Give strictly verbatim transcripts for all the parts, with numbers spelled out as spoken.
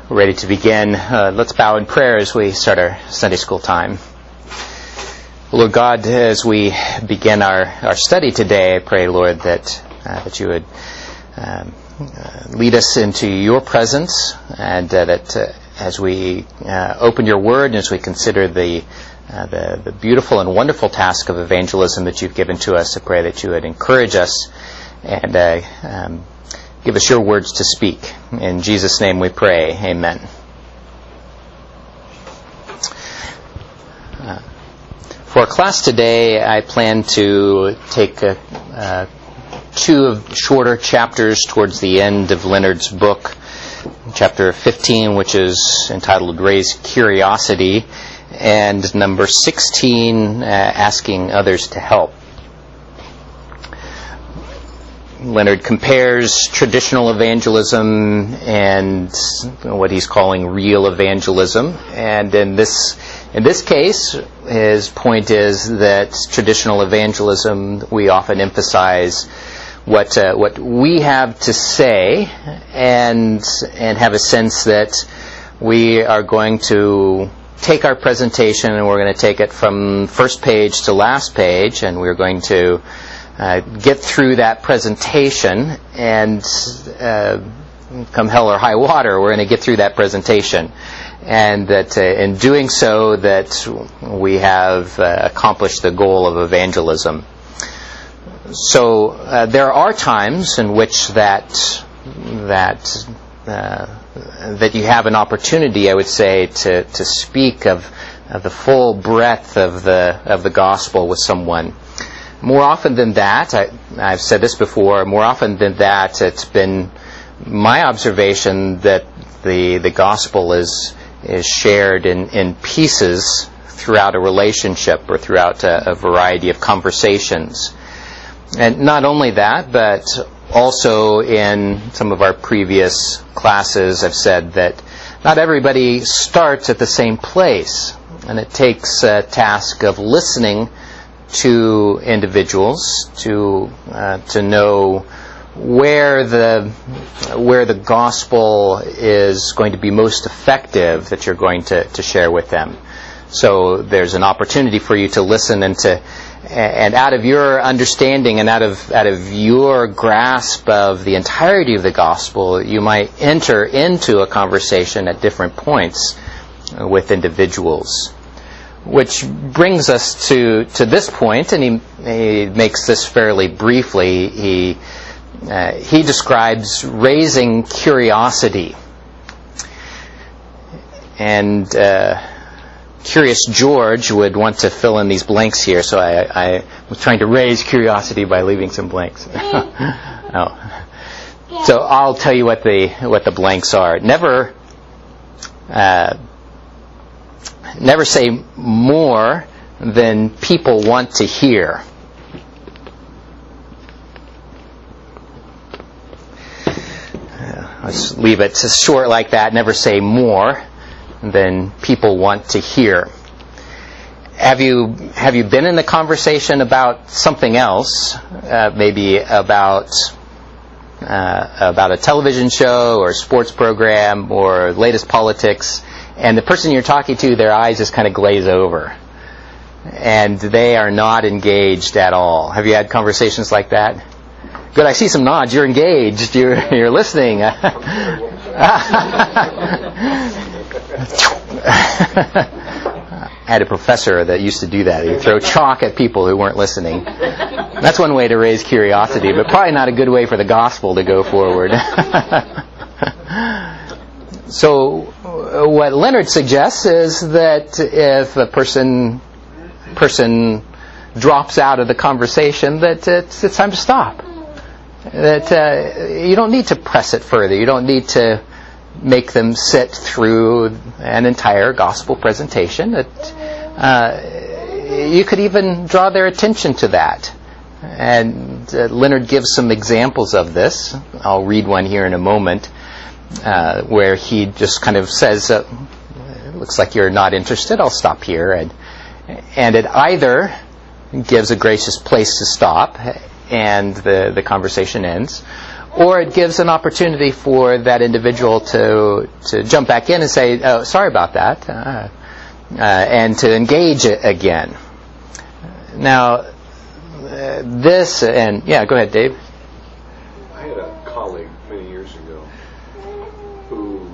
ready to begin, uh, let's bow in prayer as we start our Sunday school time. Lord God, as we begin our, our study today, I pray, Lord, that uh, that you would um, uh, lead us into your presence, and uh, that uh, as we uh, open your word and as we consider the, uh, the the beautiful and wonderful task of evangelism that you've given to us, I pray that you would encourage us and uh, um, give us your words to speak. In Jesus' name we pray. Amen. Uh, for our class today, I plan to take uh, uh, two of shorter chapters towards the end of Leonard's book. Chapter fifteen, which is entitled Raise Curiosity, and number sixteen, uh, Asking Others to Help. Leonard compares traditional evangelism and what he's calling real evangelism. And in this in this case, his point is that traditional evangelism, we often emphasize what uh, what we have to say, and and have a sense that we are going to take our presentation and we're going to take it from first page to last page, and we're going to Uh, get through that presentation, and uh, come hell or high water, we're going to get through that presentation, and that uh, in doing so, that we have uh, accomplished the goal of evangelism. So uh, there are times in which that that uh, that you have an opportunity, I would say, to to speak of, of the full breadth of the of the gospel with someone. More often than that, I, I've said this before, more often than that, it's been my observation that the the gospel is is shared in, in pieces throughout a relationship or throughout a, a variety of conversations. And not only that, but also in some of our previous classes, I've said that not everybody starts at the same place, and it takes a task of listening to individuals to uh, to know where the where the gospel is going to be most effective that you're going to, to share with them. So there's an opportunity for you to listen, and to and out of your understanding and out of out of your grasp of the entirety of the gospel, you might enter into a conversation at different points with individuals. Which brings us to, to this point, and he, he makes this fairly briefly. He uh, he describes raising curiosity, and uh, Curious George would want to fill in these blanks here. So I, I was trying to raise curiosity by leaving some blanks. oh. So I'll tell you what the what the blanks are. Never. Uh, Never say more than people want to hear. Uh, let's leave it short like that. Never say more than people want to hear. Have you have you been in a conversation about something else? Uh, maybe about uh, about a television show or a sports program or latest politics, and the person you're talking to, their eyes just kind of glaze over, and they are not engaged at all. Have you had conversations like that? Good, I see some nods. You're engaged. You're you're listening. I had a professor that used to do that. He'd throw chalk at people who weren't listening. That's one way to raise curiosity, but probably not a good way for the gospel to go forward. So what Leonard suggests is that if a person person drops out of the conversation, that it's, it's time to stop. That uh, you don't need to press it further. You don't need to make them sit through an entire gospel presentation. That uh, you could even draw their attention to that. And uh, Leonard gives some examples of this. I'll read one here in a moment. Uh, where he just kind of says, uh, it looks like you're not interested, I'll stop here. And, and it either gives a gracious place to stop and the, the conversation ends, or it gives an opportunity for that individual to to jump back in and say, "Oh, sorry about that," uh, uh, and to engage again. Now, uh, this and yeah, go ahead, Dave. I had a colleague many years ago who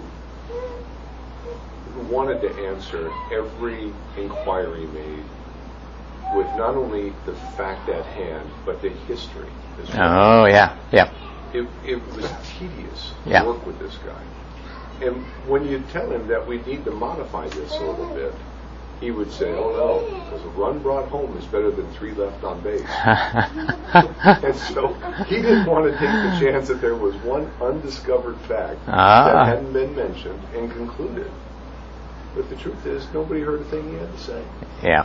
who wanted to answer every inquiry made with not only the fact at hand, but the history as well. Oh, yeah, yeah. It, it was tedious to Yeah. work with this guy. And when you tell him that we need to modify this a little bit, he would say, oh no, because a run brought home is better than three left on base. And so he didn't want to take the chance that there was one undiscovered fact Ah. that hadn't been mentioned and concluded. But the truth is, nobody heard a thing he had to say. Yeah.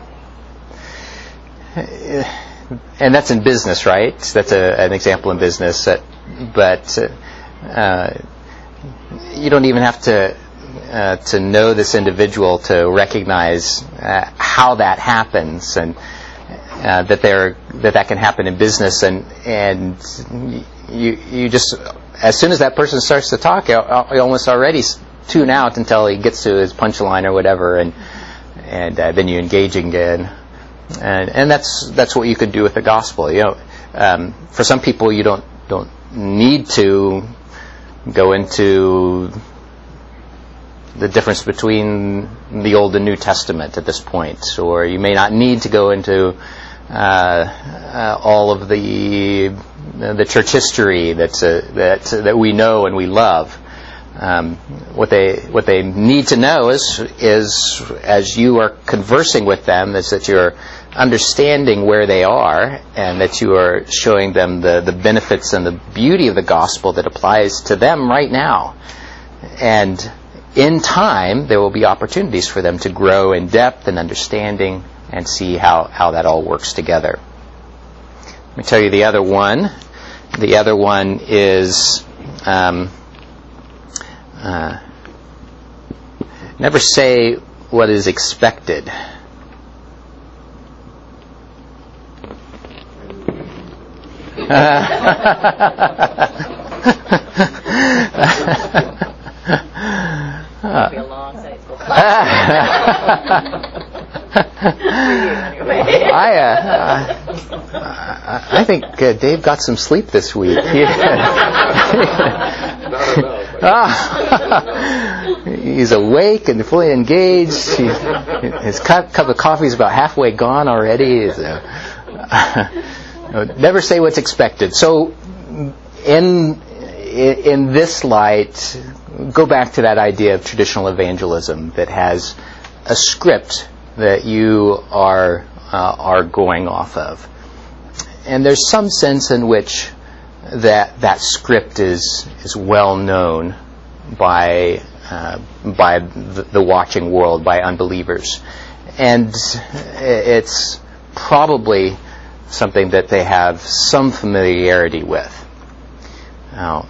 And that's in business, right? That's a, an example in business. That, but uh, you don't even have to uh, to know this individual to recognize uh, how that happens, and uh, that there that that can happen in business. And and you you just, as soon as that person starts to talk, you almost already tune out until he gets to his punchline or whatever, and and uh, then you engage again. And, and that's that's what you could do with the gospel. You know, um, for some people, you don't don't need to go into the difference between the Old and New Testament at this point, or you may not need to go into uh, uh, all of the the church history that's uh, that that we know and we love. Um, what they what they need to know is is as you are conversing with them, is that you're understanding where they are, and that you are showing them the, the benefits and the beauty of the gospel that applies to them right now. And in time, there will be opportunities for them to grow in depth and understanding and see how, how that all works together. Let me tell you the other one. The other one is um, uh, never say what is expected. I, uh, I think uh, Dave got some sleep this week. ah, he's awake and fully engaged. He, his cup, cup of coffee is about halfway gone already. So, uh, never say what's expected. So, in in this light, go back to that idea of traditional evangelism that has a script that you are uh, are going off of, and there's some sense in which that that script is is well known by uh, by the, the watching world, by unbelievers, and it's probably something that they have some familiarity with. Now,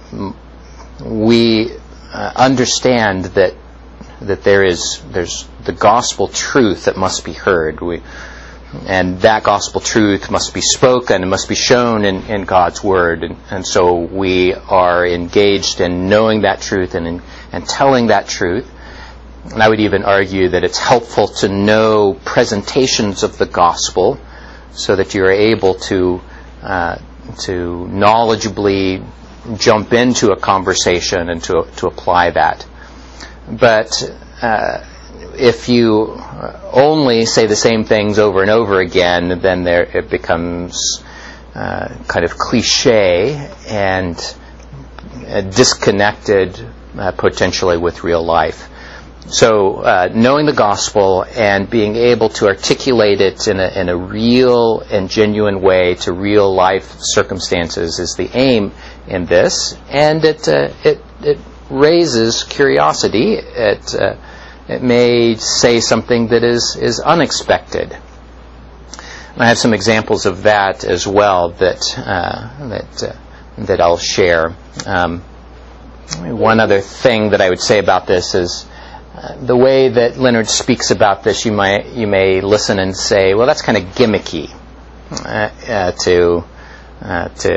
we uh, understand that that there is there's the gospel truth that must be heard. We, and that gospel truth must be spoken and must be shown in, in God's Word. And, and so we are engaged in knowing that truth and in, and telling that truth. And I would even argue that it's helpful to know presentations of the gospel so that you're able to uh, to knowledgeably jump into a conversation and to to apply that. But uh, if you only say the same things over and over again, then there it becomes uh, kind of cliche and uh, disconnected uh, potentially with real life. So uh, knowing the gospel and being able to articulate it in a, in a real and genuine way to real life circumstances is the aim in this, and it uh, it it raises curiosity. It uh, it may say something that is is unexpected. And I have some examples of that as well that uh, that uh, that I'll share. Um, one other thing that I would say about this is uh, the way that Leonard speaks about this. You might you may listen and say, well, that's kind of gimmicky uh, uh, to uh, to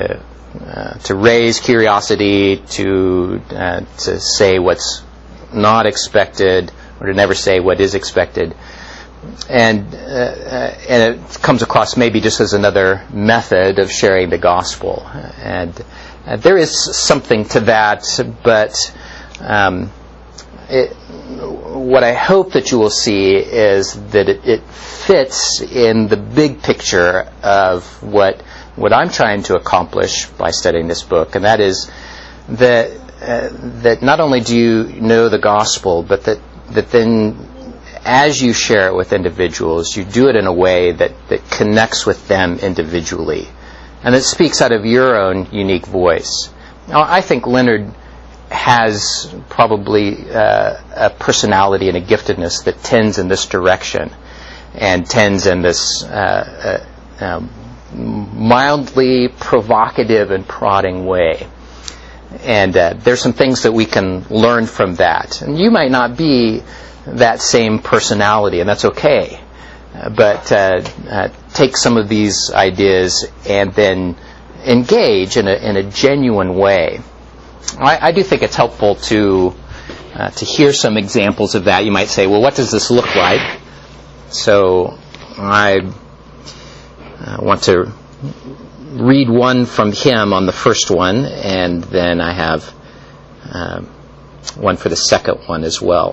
uh, to raise curiosity, to uh, to say what's not expected, or to never say what is expected. And uh, uh, and it comes across maybe just as another method of sharing the gospel. And uh, there is something to that, but um, it, what I hope that you will see is that it, it fits in the big picture of what what I'm trying to accomplish by studying this book, and that is that uh, that not only do you know the gospel, but that that then as you share it with individuals, you do it in a way that, that connects with them individually, and that speaks out of your own unique voice. Now, I think Leonard has probably uh, a personality and a giftedness that tends in this direction, and tends in this uh, uh, um, mildly provocative and prodding way. And uh, there's some things that we can learn from that. And you might not be that same personality, and that's okay. Uh, but uh, uh, take some of these ideas and then engage in a, in a genuine way. I, I do think it's helpful to uh, to hear some examples of that. You might say, well, what does this look like? So I uh, want to read one from him on the first one, and then I have uh, one for the second one as well.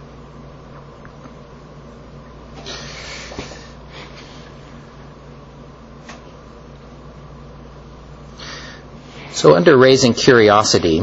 So under raising curiosity,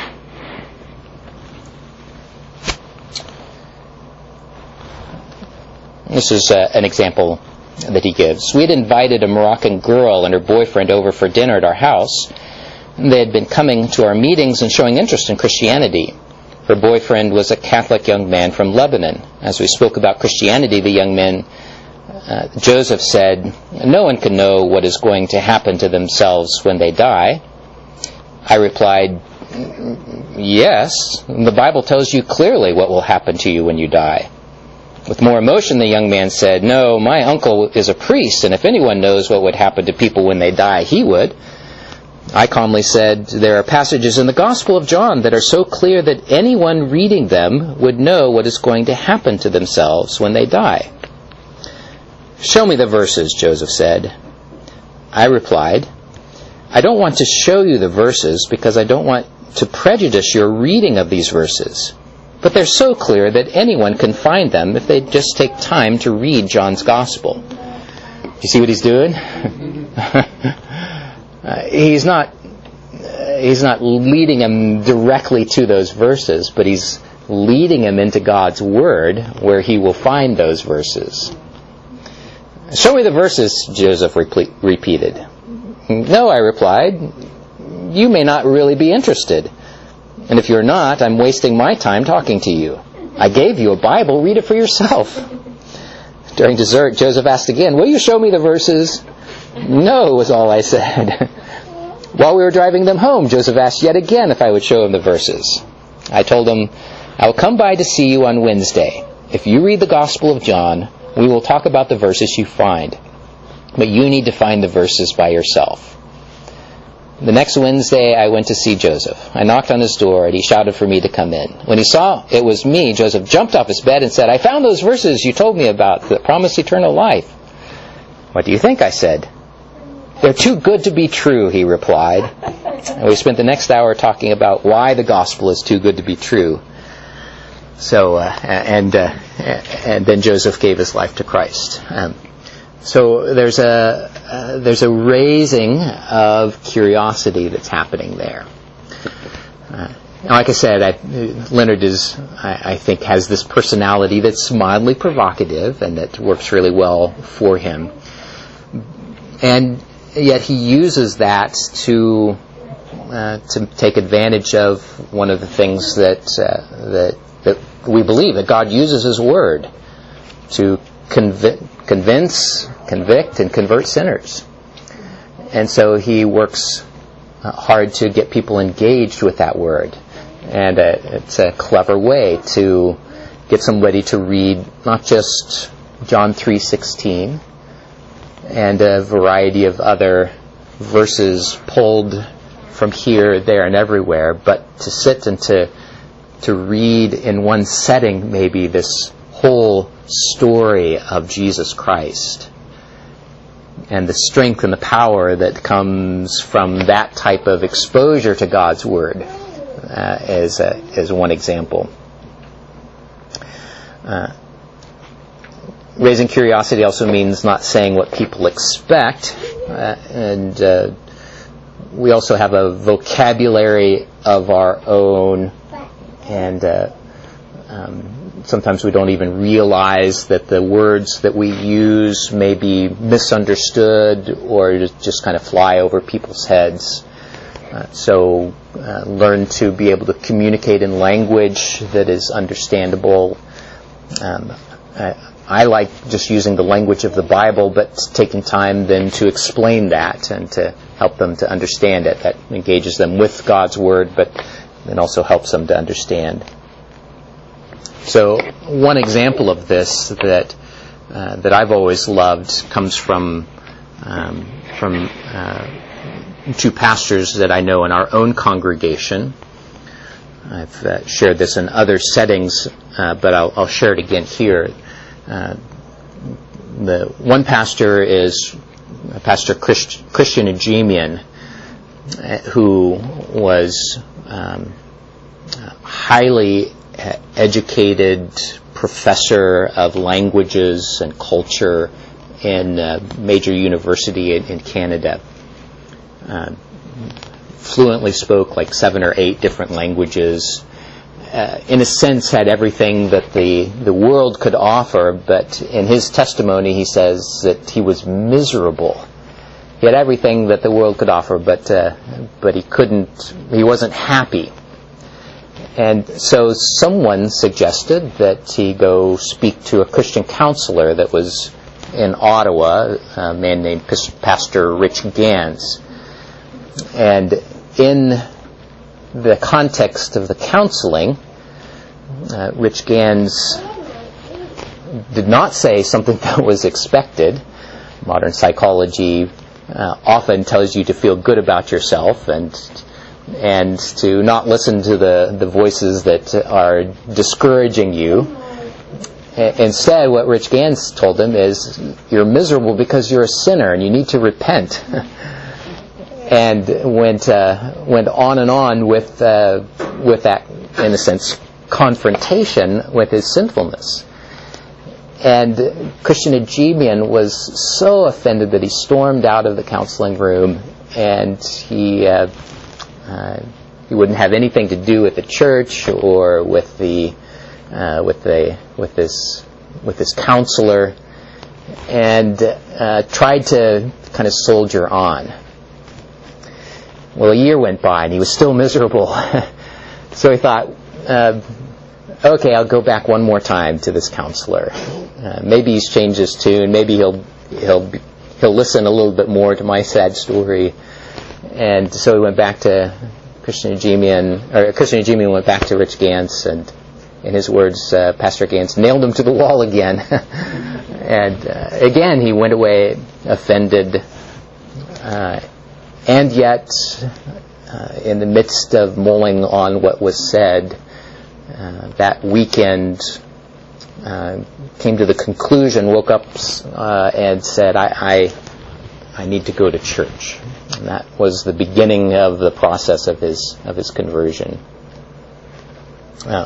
this is uh, an example that he gives. We had invited a Moroccan girl and her boyfriend over for dinner at our house. They had been coming to our meetings and showing interest in Christianity. Her boyfriend was a Catholic young man from Lebanon. As we spoke about Christianity, the young man, uh, Joseph, said, "No one can know what is going to happen to themselves when they die." I replied, "Yes, the Bible tells you clearly what will happen to you when you die." With more emotion, the young man said, "No, my uncle is a priest, and if anyone knows what would happen to people when they die, he would." I calmly said, "There are passages in the Gospel of John that are so clear that anyone reading them would know what is going to happen to themselves when they die." "Show me the verses," Joseph said. I replied, "I don't want to show you the verses because I don't want to prejudice your reading of these verses. But they're so clear that anyone can find them if they just take time to read John's Gospel." You see what he's doing? uh, he's not uh, he's not leading him directly to those verses, but he's leading him into God's Word where he will find those verses. "Show me the verses," Joseph reple- repeated. "No," I replied, "you may not really be interested. And if you're not, I'm wasting my time talking to you. I gave you a Bible, read it for yourself." During dessert, Joseph asked again, "Will you show me the verses?" "No," was all I said. While we were driving them home, Joseph asked yet again if I would show him the verses. I told him, "I will come by to see you on Wednesday. If you read the Gospel of John, we will talk about the verses you find. But you need to find the verses by yourself." The next Wednesday, I went to see Joseph. I knocked on his door, and he shouted for me to come in. When he saw it was me, Joseph jumped off his bed and said, "I found those verses you told me about that promise eternal life." "What do you think?" I said. "They're too good to be true," he replied. And we spent the next hour talking about why the gospel is too good to be true. So, uh, and uh, and then Joseph gave his life to Christ. Um, So there's a uh, there's a raising of curiosity that's happening there. Uh, like I said, I, Leonard is I, I think has this personality that's mildly provocative and that works really well for him, and yet he uses that to uh, to take advantage of one of the things that uh, that that we believe, that God uses His Word to convince. Convince, convict, and convert sinners. And so he works uh, hard to get people engaged with that word. And uh, it's a clever way to get somebody to read not just John three sixteen and a variety of other verses pulled from here, there, and everywhere, but to sit and to to read in one setting maybe this whole story of Jesus Christ and the strength and the power that comes from that type of exposure to God's Word uh, as, a, as one example. Uh, raising curiosity also means not saying what people expect, uh, and uh, we also have a vocabulary of our own, and uh, um, sometimes we don't even realize that the words that we use may be misunderstood or just kind of fly over people's heads. Uh, so uh, learn to be able to communicate in language that is understandable. Um, I, I like just using the language of the Bible, but taking time then to explain that and to help them to understand it. That engages them with God's Word, but it also helps them to understand. So one example of this that uh, that I've always loved comes from um, from uh, two pastors that I know in our own congregation. I've uh, shared this in other settings, uh, but I'll, I'll share it again here. Uh, the one pastor is Pastor Christ, Christian Ajemian, uh, who was um, a highly educated professor of languages and culture in a major university in, in Canada. Uh, fluently spoke like seven or eight different languages. Uh, in a sense, had everything that the, the world could offer, but in his testimony he says that he was miserable. He had everything that the world could offer, but uh, but he couldn't, he wasn't happy. And so someone suggested that he go speak to a Christian counselor that was in Ottawa, a man named Pastor Rich Gans. And in the context of the counseling, uh, Rich Gans did not say something that was expected. Modern psychology uh, often tells you to feel good about yourself and and to not listen to the, the voices that are discouraging you. A- instead, what Rich Gans told him is, you're miserable because you're a sinner and you need to repent. And went uh, went on and on with uh, with that, in a sense, confrontation with his sinfulness. And Christian Ajemian was so offended that he stormed out of the counseling room, and he uh, uh, he wouldn't have anything to do with the church or with the uh, with the with this with this counselor, and uh, tried to kind of soldier on. Well, a year went by and he was still miserable. So he thought, uh, okay, I'll go back one more time to this counselor. Uh, maybe he's changed his tune. Maybe he'll he'll he'll listen a little bit more to my sad story. And so he went back to Christian Ajemian, or Christian Ajemian went back to Rich Gans, and in his words, uh, Pastor Gans nailed him to the wall again. And uh, again, he went away offended. Uh, And yet, uh, in the midst of mulling on what was said, uh, that weekend uh, came to the conclusion, woke up uh, and said, I, I I need to go to church. And that was the beginning of the process of his of his conversion. Uh,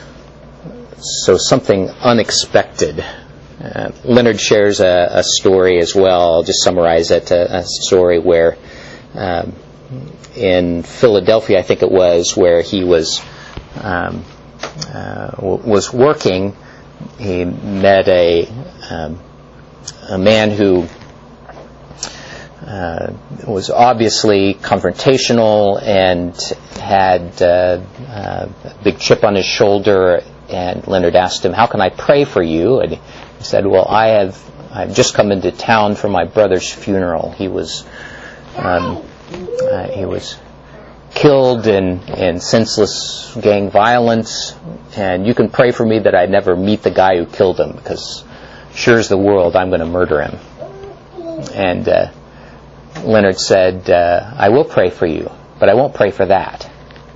so something unexpected. Uh, Leonard shares a, a story as well. I'll just summarize it. A, a story where Um, in Philadelphia, I think it was, where he was um, uh, w- was working. He met a um, a man who uh, was obviously confrontational and had uh, uh, a big chip on his shoulder. And Leonard asked him, "How can I pray for you?" And he said, "Well, I have I've just come into town for my brother's funeral. He was." Um, uh, he was killed in, in senseless gang violence, and you can pray for me that I never meet the guy who killed him, because sure as the world I'm going to murder him." And uh, Leonard said, uh, I will pray for you, but I won't pray for that.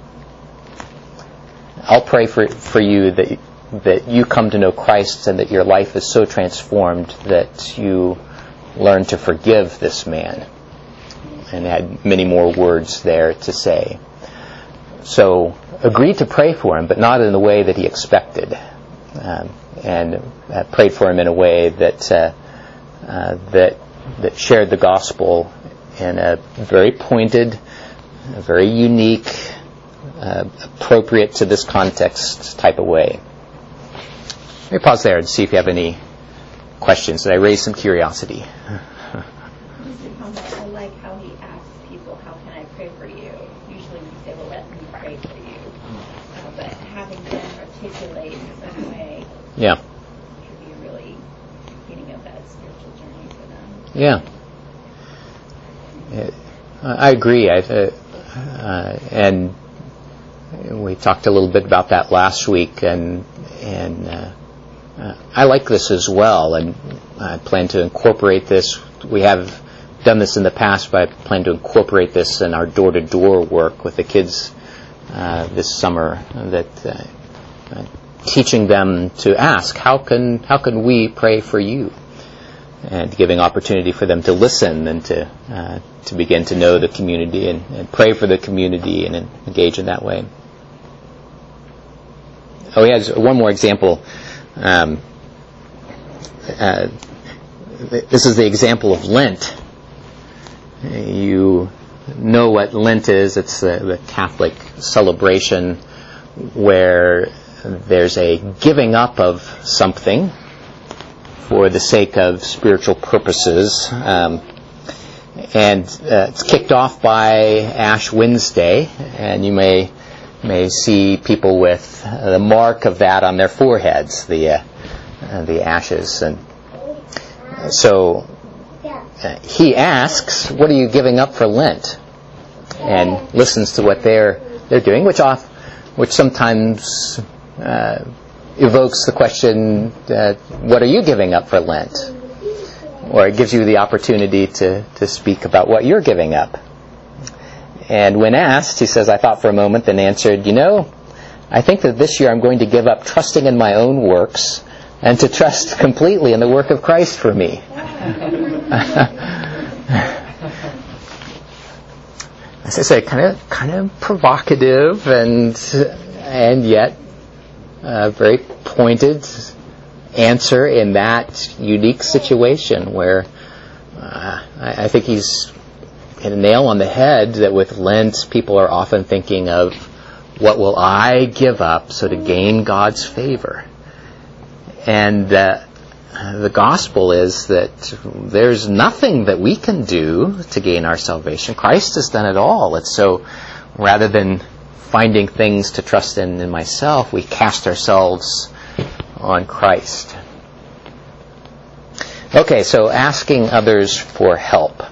I'll pray for for you that that you come to know Christ and that your life is so transformed that you learn to forgive this man. And had many more words there to say. So agreed to pray for him, but not in the way that he expected. Um, and uh, prayed for him in a way that uh, uh, that that shared the gospel in a very pointed, a very unique, uh, appropriate to this context type of way. Let me pause there and see if you have any questions. Did I raise some curiosity? Just a comment. I like how he asks people, how can I pray for you? Usually we say, well, let me pray for you. Uh, but having them articulate in some way Yeah. could be really beginning of that spiritual journey for them. Yeah. Uh, I agree. I, uh, uh, and we talked a little bit about that last week, and and uh, uh, I like this as well, and I plan to incorporate this. We have done this in the past, but I plan to incorporate this in our door-to-door work with the kids uh, this summer. That uh, uh, teaching them to ask, how can how can we pray for you? And giving opportunity for them to listen and to uh, to begin to know the community and, and pray for the community and engage in that way. Oh, he has one more example. Um, uh, this is the example of Lent. You know what Lent is. It's the, the Catholic celebration where there's a giving up of something for the sake of spiritual purposes. Um, and uh, it's kicked off by Ash Wednesday, and you may may see people with uh, the mark of that on their foreheads, the uh, uh, the ashes. And so uh, he asks, "What are you giving up for Lent?" And listens to what they're they're doing, which off, which sometimes uh, evokes the question, uh, what are you giving up for Lent? Or it gives you the opportunity to, to speak about what you're giving up. And when asked, he says, I thought for a moment, then answered, you know, I think that this year I'm going to give up trusting in my own works and to trust completely in the work of Christ for me. As I say, kind of kind of provocative and and yet a very pointed answer in that unique situation where uh, I, I think he's hit a nail on the head that with Lent people are often thinking of what will I give up so to gain God's favor. And uh, the gospel is that there's nothing that we can do to gain our salvation. Christ has done it all. And so rather than finding things to trust in in myself, we cast ourselves on Christ. Okay, so asking others for help.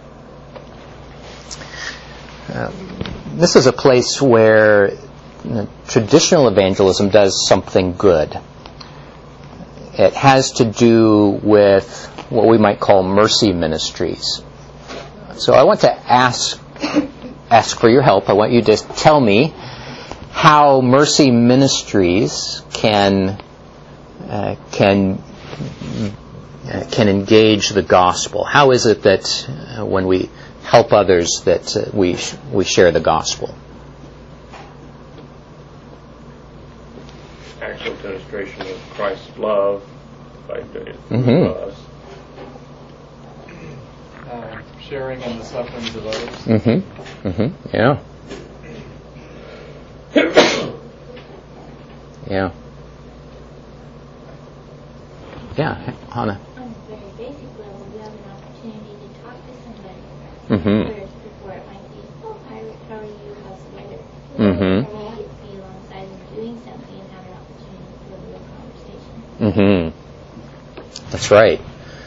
Uh, this is a place where you know, traditional evangelism does something good. It has to do with what we might call mercy ministries. So I want to ask ask for your help. I want you to tell me how mercy ministries can uh, can uh, can engage the gospel. How is it that uh, when we help others that uh, we sh- we share the gospel? Actual demonstration of Christ's love by doing it Mm-hmm. for us. Uh, sharing in the sufferings of others. Mm-hmm. Mm-hmm. Yeah. Yeah. Yeah, Hannah. On a very basic level, you have an opportunity to talk to somebody. Mm-hmm. Whereas before it might be, oh, hi, how are you? How's the weather? Mm-hmm. Or maybe it's be alongside them doing something and have an opportunity for a real conversation. Mm-hmm. That's right.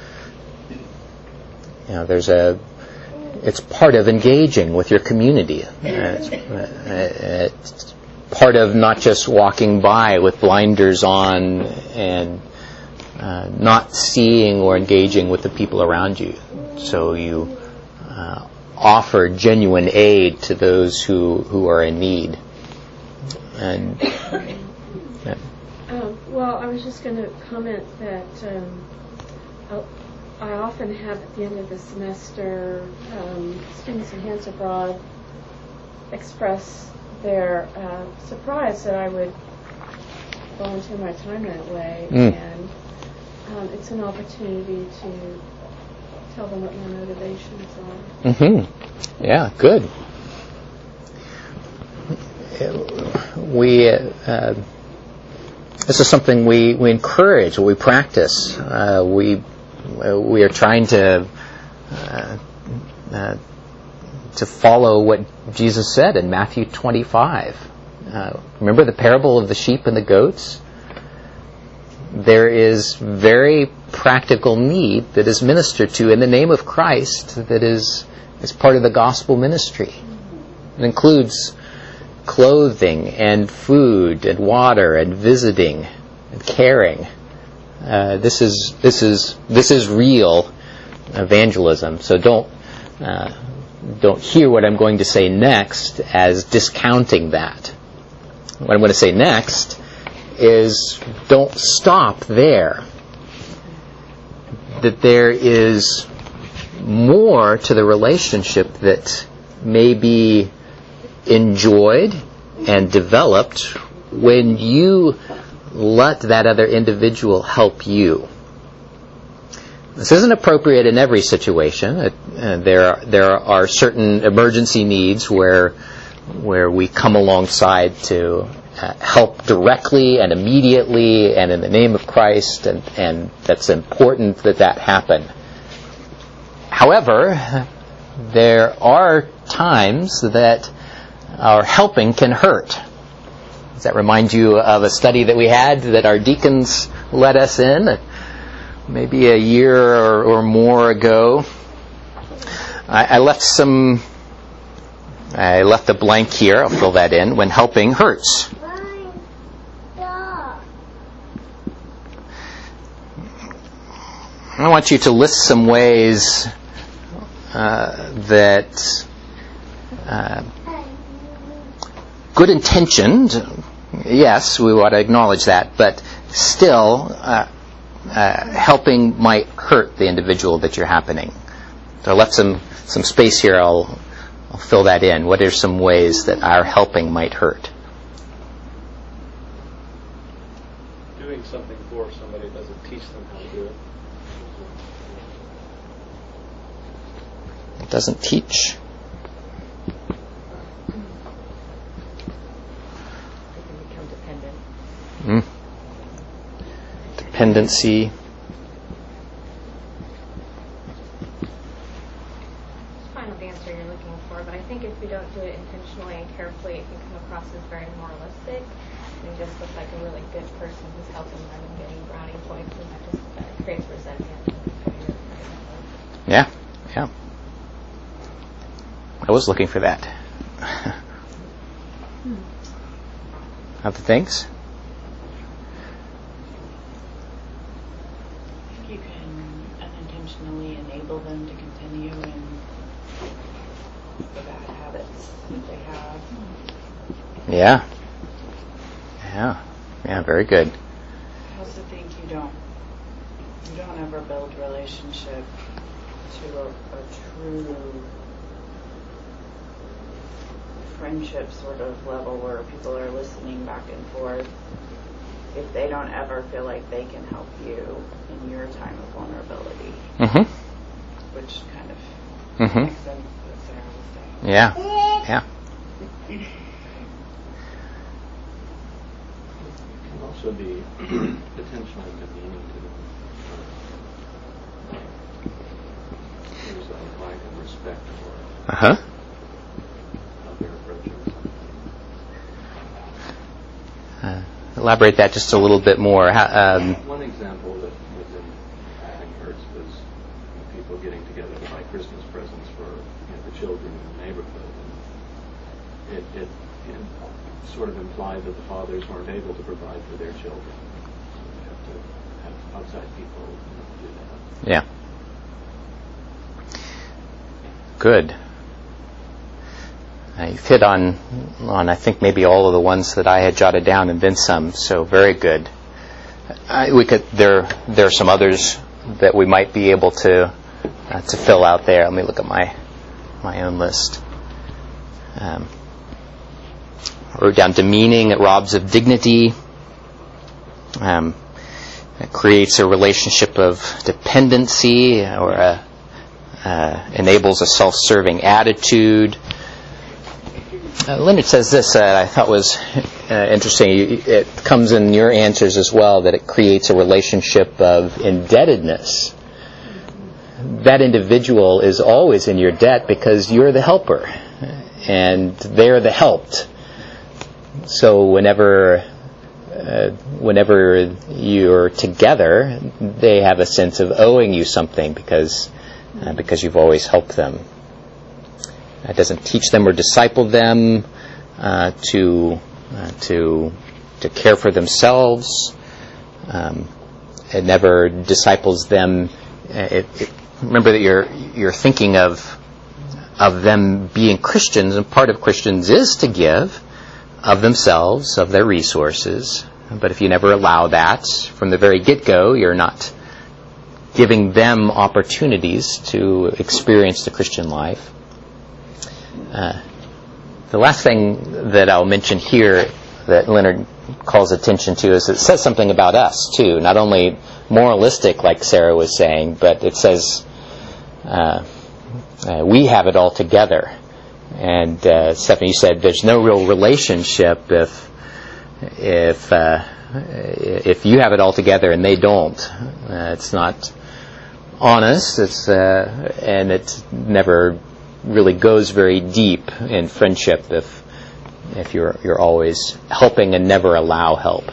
You know, there's a. It's part of engaging with your community. Uh, it's, uh, it's part of not just walking by with blinders on and uh, not seeing or engaging with the people around you. So you uh, offer genuine aid to those who, who are in need. And yeah. Um, well, I was just going to comment that um, I often have at the end of the semester um, students in Hands Abroad express their uh, surprise that I would volunteer my time that way, Mm. and um, it's an opportunity to tell them what my motivations are. Mm-hmm. Yeah, good. We uh, this is something we, we encourage, we practice. Uh, we we are trying to uh, uh, to follow what Jesus said in Matthew twenty-five. Uh, remember the parable of the sheep and the goats? There is very practical need that is ministered to in the name of Christ that is, is part of the gospel ministry. It includes clothing and food and water and visiting and caring. Uh, this is this is this is real evangelism. So don't uh, don't hear what I'm going to say next as discounting that. What I'm going to say next is don't stop there. That there is more to the relationship that may be enjoyed and developed when you let that other individual help you. This isn't appropriate in every situation. It, uh, there are, there are certain emergency needs where where we come alongside to uh, help directly and immediately and in the name of Christ, and, and that's important that that happen. However, there are times that our helping can hurt. Does that remind you of a study that we had that our deacons led us in maybe a year or, or more ago? I, I left some I left a blank here. I'll fill that in. When helping hurts. I want you to list some ways uh, that uh, good intentioned, yes, we want to acknowledge that, but still uh, uh, helping might hurt the individual that you're happening. So I left some, some space here. I'll, I'll fill that in. What are some ways that our helping might hurt? Doing something for somebody doesn't teach them how to do it. It doesn't teach. Mm. Dependency. It's kind of the answer you're looking for, but I think if we don't do it intentionally and carefully, it can come across as very moralistic and just look like a really good person who's helping them and getting brownie points, and that just uh, creates resentment. Yeah, yeah. I was looking for that. Other things? You can unintentionally enable them to continue in the bad habits that they have. Yeah. Yeah. Yeah, very good. I also think you don't you don't ever build relationship to a, a true friendship sort of level where people are listening back and forth if they don't ever feel like they can help you in your time of vulnerability. Mm-hmm. Which kind of Mm-hmm. makes sense what Sarah was saying. Yeah. Yeah. It can also be potentially demeaning to them. There's a lack of respect for Uh-huh. how they're approaching something. Uh, elaborate that just a little bit more. How, um, One example that was in Helping Hurts was people getting together to buy Christmas presents for you know, the children in the neighborhood. And it, it, it sort of implied that the fathers weren't able to provide for their children. So you have to have outside people you know, do that. yeah. good. Uh, you've hit on, on, I think, maybe all of the ones that I had jotted down and then some, so very good. I, we could, there, there are some others that we might be able to uh, to fill out there. Let me look at my my own list. Um, I wrote down demeaning, it robs of dignity. Um, it creates a relationship of dependency, or a, uh, enables a self-serving attitude. Uh, Leonard says this uh, I thought was uh, interesting. It comes in your answers as well, that it creates a relationship of indebtedness. That individual is always in your debt because you're the helper and they're the helped. So whenever uh, whenever you're together, they have a sense of owing you something because uh, because you've always helped them. It doesn't teach them or disciple them uh, to uh, to to care for themselves. Um, it never disciples them. It, it, remember that you're you're thinking of of them being Christians, and part of Christians is to give of themselves, of their resources. But if you never allow that from the very get-go, you're not giving them opportunities to experience the Christian life. Uh, the last thing that I'll mention here that Leonard calls attention to is it says something about us too. Not only moralistic, like Sarah was saying, but it says uh, uh, we have it all together. And uh, Stephanie, you said there's no real relationship if if uh, if you have it all together and they don't. Uh, it's not honest. It's uh, and it never really goes very deep in friendship if if you're you're always helping and never allow help.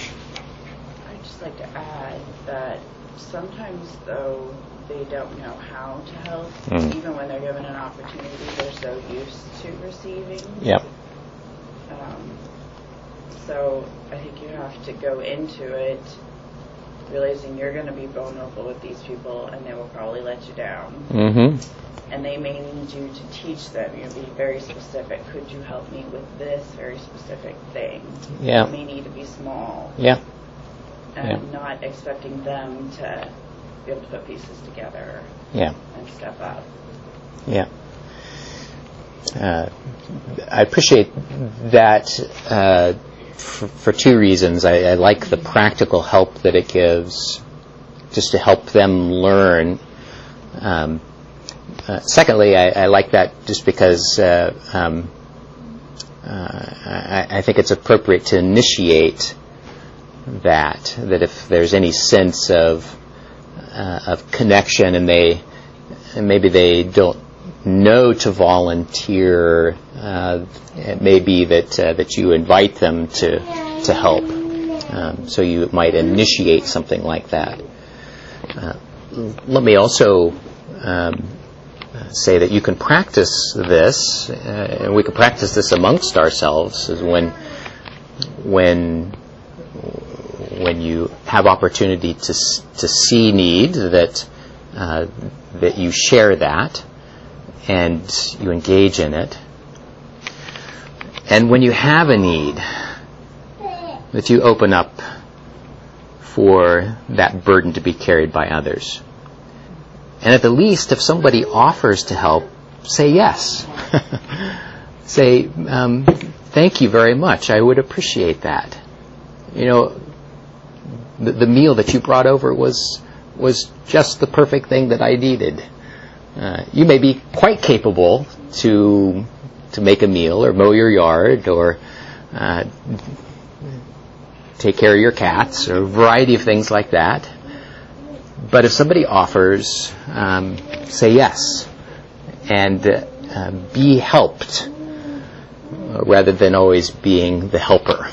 I'd just like to add that sometimes, though, they don't know how to help. Mm. Even when they're given an opportunity, they're so used to receiving. Yep. Um, so I think you have to go into it realizing you're going to be vulnerable with these people, and they will probably let you down. Mm-hmm. And they may need you to teach them. You'll be very specific. Could you help me with this very specific thing? Yeah. It may need to be small. Yeah. And yeah. not expecting them to be able to put pieces together. Yeah. And step up. Yeah. Uh, I appreciate that uh, for, for two reasons. I, I like the practical help that it gives, just to help them learn. Um, uh, secondly, I, I like that just because uh, um, uh, I, I think it's appropriate to initiate that. That if there's any sense of uh, of connection, and they and maybe they don't know to volunteer, uh, it may be that uh, that you invite them to to help. Um, so you might initiate something like that. Uh, let me also um, say that you can practice this, uh, and we can practice this amongst ourselves, is when when when you have opportunity to to see need, that uh, that you share that and you engage in it. And when you have a need, that you open up for that burden to be carried by others. And at the least, if somebody offers to help, say yes. Say, um, thank you very much. I would appreciate that. You know, the, the meal that you brought over was was just the perfect thing that I needed. Uh, you may be quite capable to to make a meal or mow your yard or uh, take care of your cats or a variety of things like that. But if somebody offers, um, say yes and uh, uh, be helped uh, rather than always being the helper.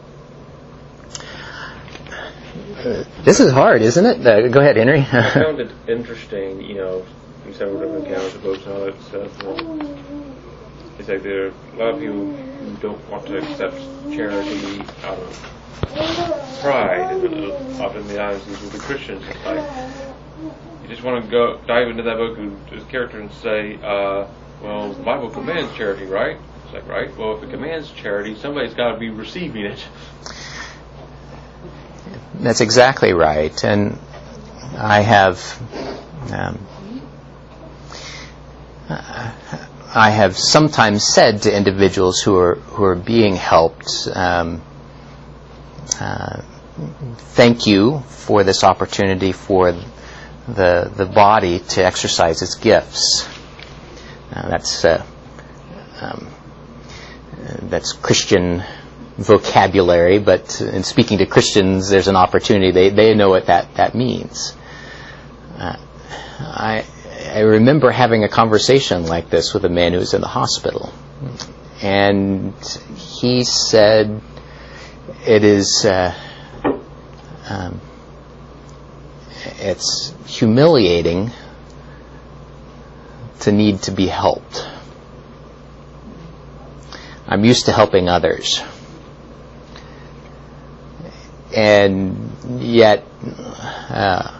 Uh, this is hard, isn't it? Uh, go ahead, Henry. I found it interesting, you know, in several different accounts books and all that stuff. Uh, it's like there are a lot of people who don't want to accept charity out of pride, and often the honesty with the Christians. It's like, you just want to go dive into that book and his character and say, uh, well, the Bible commands charity, right? It's like, right? Well, if it commands charity, somebody's got to be receiving it. That's exactly right. And I have um, I have sometimes said to individuals who are who are being helped, um, uh, thank you for this opportunity for the the body to exercise its gifts. Uh, that's uh, um, that's Christian vocabulary, but in speaking to Christians, there's an opportunity. They they know what that that means. Uh, I I remember having a conversation like this with a man who was in the hospital, and he said, "It is uh, um, it's humiliating to need to be helped. I'm used to helping others, and yet uh,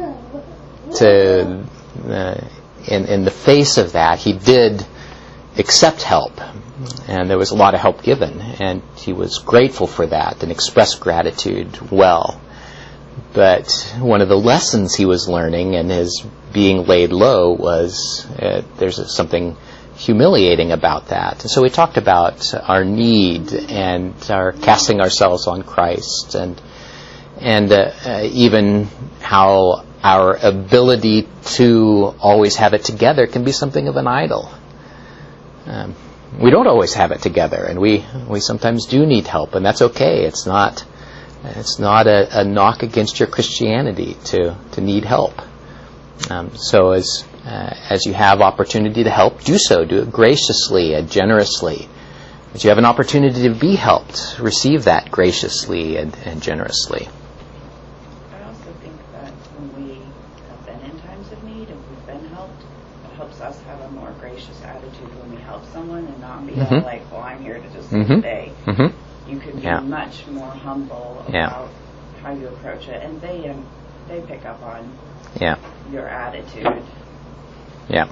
to uh, in in the face of that, he did accept help, and there was a lot of help given, and he was grateful for that and expressed gratitude well. But one of the lessons he was learning in his being laid low was uh, there's something humiliating about that. And so we talked about our need and our casting ourselves on Christ, and and uh, uh, even how our ability to always have it together can be something of an idol. Um, we don't always have it together, and we we sometimes do need help, and that's okay. It's not it's not a, a knock against your Christianity to to need help. Um, so as uh, as you have opportunity to help, do so. Do it graciously and generously. As you have an opportunity to be helped, receive that graciously and, and generously. I also think that when we have been in times of need and we've been helped, it helps us have a more gracious attitude when we help someone and not be Mm-hmm. all like, well, I'm here to just Mm-hmm. stay. Mm-hmm. You can be Yeah. much more humble about Yeah. how you approach it, and they um, they pick up on Yeah. your attitude. Yeah.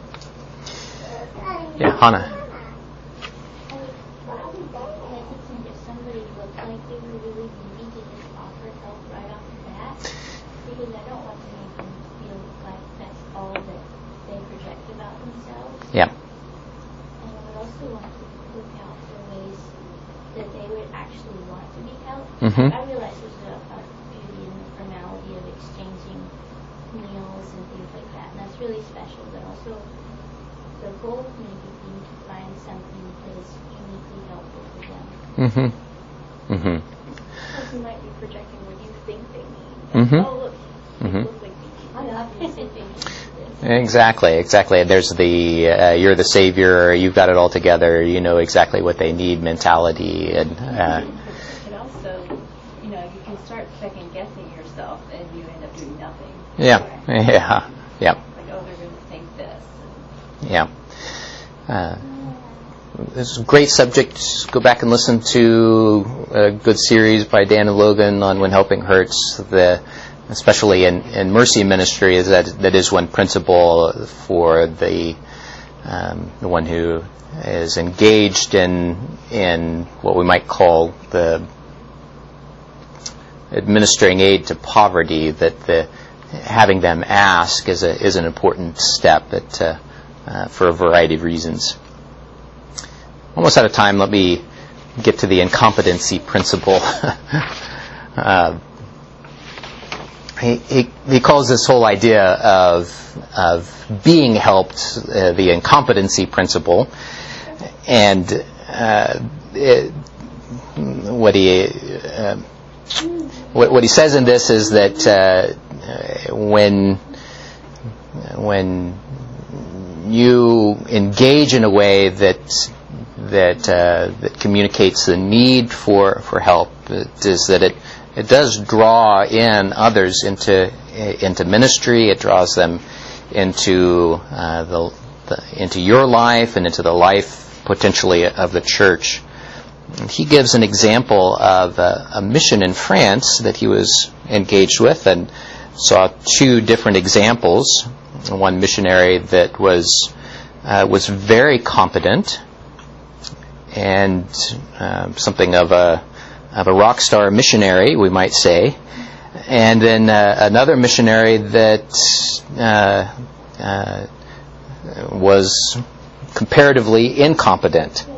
Yeah, Hannah. If somebody looked like they were really needy to just offer help right off the bat, because I don't want to make them feel like that's all that they project about themselves. Yeah. And I would also want to look out for ways that they would actually want to be helped. Mhm. I realize there's a, a beauty in the formality of exchanging meals and things like that, and that's really special, but also the goal maybe being to find something that is uniquely helpful for them. Mm-hmm. Mm-hmm. Because you might be projecting what you think they need. Mhm. Oh, look, they Mhm. look like they I need obviously think this. Exactly, exactly. There's the uh, you're the savior, you've got it all together, you know exactly what they need mentality, and uh, It also, you know, you can start second guessing yourself and you end up doing nothing. yeah, yeah, yeah, Like, oh, they're going to think this. yeah. Uh, this is a great subject. Go back and listen to a good series by Dan and Logan on When Helping Hurts. The especially in, in mercy ministry, is that that is one principle for the um, the one who is engaged in in what we might call the administering aid to poverty, that the having them ask is a is an important step at, uh, uh, for a variety of reasons. Almost out of time. Let me get to the incompetency principle. uh, he, he he calls this whole idea of of being helped uh, the incompetency principle, and uh, it, what he uh, what, what he says in this is that uh, when when you engage in a way that that uh, that communicates the need for for help, it is that it it does draw in others into into ministry. It draws them into uh, the, the into your life and into the life potentially of the church. And he gives an example of a, a mission in France that he was engaged with, and saw two different examples. One missionary that was uh, was very competent and uh, something of a of a rock star missionary, we might say, and then uh, another missionary that uh, uh, was comparatively incompetent.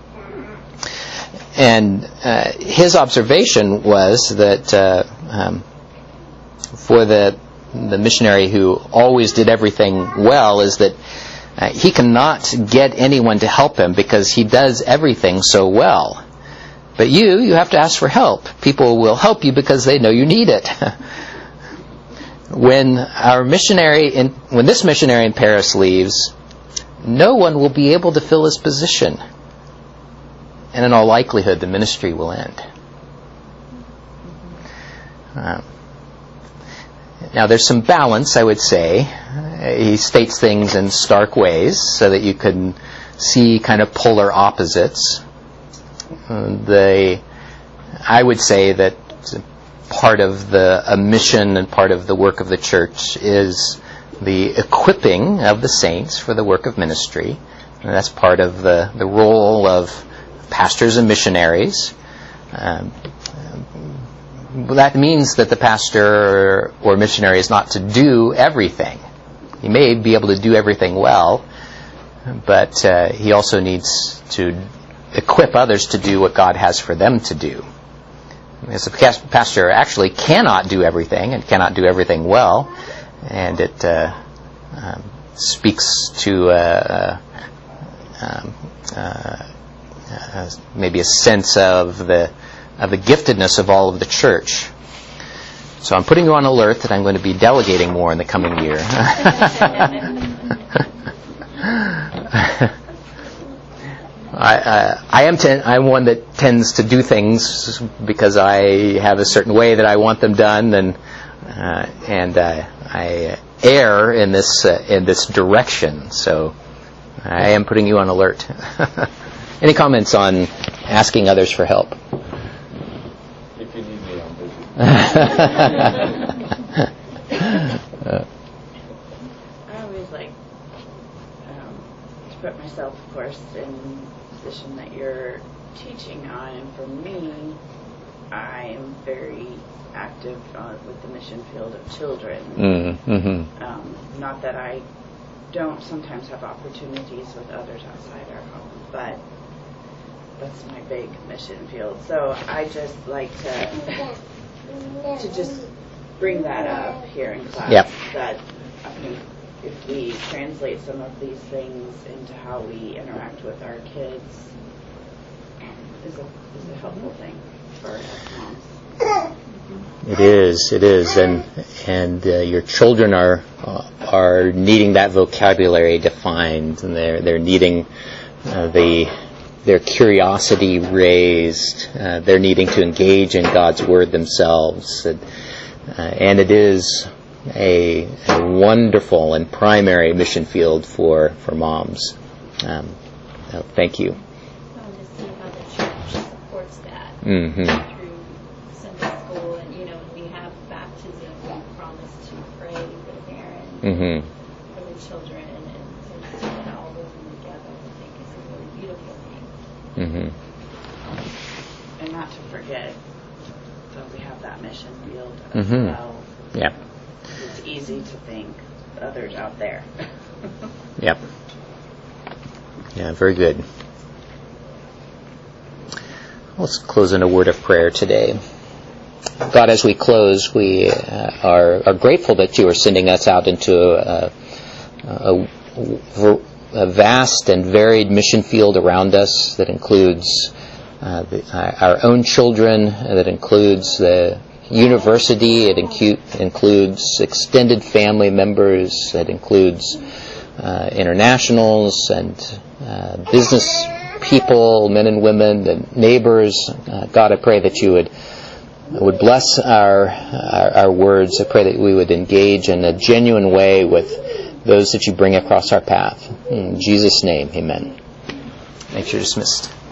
And uh, his observation was that uh, um, for the the missionary who always did everything well is that uh, he cannot get anyone to help him because he does everything so well. But you, you have to ask for help. People will help you because they know you need it. When our missionary, in, when this missionary in Paris leaves, no one will be able to fill his position. And in all likelihood, the ministry will end. Uh, now, there's some balance, I would say. He states things in stark ways so that you can see kind of polar opposites. Uh, they, I would say that part of the a mission and part of the work of the church is the equipping of the saints for the work of ministry. And that's part of the, the role of pastors and missionaries. Um, that means that the pastor or missionary is not to do everything. He may be able to do everything well, but uh, he also needs to equip others to do what God has for them to do. Because the pastor actually cannot do everything and cannot do everything well, and it uh, um, speaks to uh, um, uh, uh, maybe a sense of the of the giftedness of all of the church. So I'm putting you on alert that I'm going to be delegating more in the coming year. I, uh, I am ten, I'm one that tends to do things because I have a certain way that I want them done, and uh, and uh, I err in this uh, in this direction. So I am putting you on alert. Any comments on asking others for help? If you need me, I'm busy. I always like um, to put myself, of course, in the position that you're teaching on, and for me, I am very active uh, with the mission field of children. Mm-hmm. Um, not that I don't sometimes have opportunities with others outside our home, but that's my big mission field. So I just like to to just bring that up here in class. Yep. That I think if we translate some of these things into how we interact with our kids, is a is a helpful thing for us moms. It is, it is, and and uh, your children are uh, are needing that vocabulary defined, and they're they're needing uh, the their curiosity raised. Uh, they're needing to engage in God's Word themselves, and, uh, and it is a, a wonderful and primary mission field for for moms. Um, so thank you. I want to see how the church supports that. Mm-hmm. Mm-hmm. For the children, and, and seeing all of them together, I think is a really beautiful thing. Mm-hmm. And not to forget that we have that mission field as mm-hmm. well. Yeah. It's easy to think others out there. Yep. Yeah, very good. Let's close in a word of prayer today. God, as we close, we uh, are, are grateful that you are sending us out into a, a, a vast and varied mission field around us that includes uh, the, our own children, that includes the university, it incu- includes extended family members, it includes uh, internationals and uh, business people, men and women, and neighbors. Uh, God, I pray that you would would bless our, our our words. I pray that we would engage in a genuine way with those that you bring across our path. In Jesus' name, amen. Thanks, you're dismissed.